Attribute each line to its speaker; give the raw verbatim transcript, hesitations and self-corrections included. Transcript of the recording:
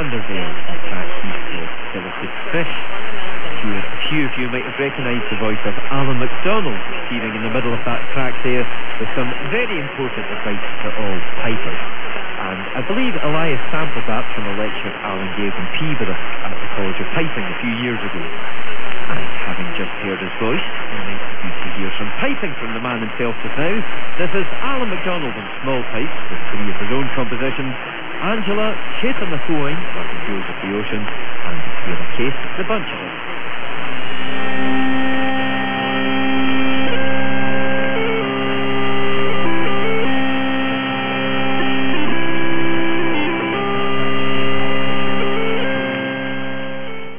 Speaker 1: Sanderdale on track Heathrow Delicate Fish. A few of you might have recognised the voice of Alan MacDonald appearing in the middle of that track there with some very important advice to all pipers. And I believe Elias sampled that from a lecture Alan gave in Peterborough at the College of Piping a few years ago. And having just heard his voice, it might be good to hear some piping from the man himself just now. This is Alan MacDonald on small pipes with three of his own compositions: Angela, Chase on the Foing, Martin Fields of the Ocean, and Taylor Case, The Bunch of Us.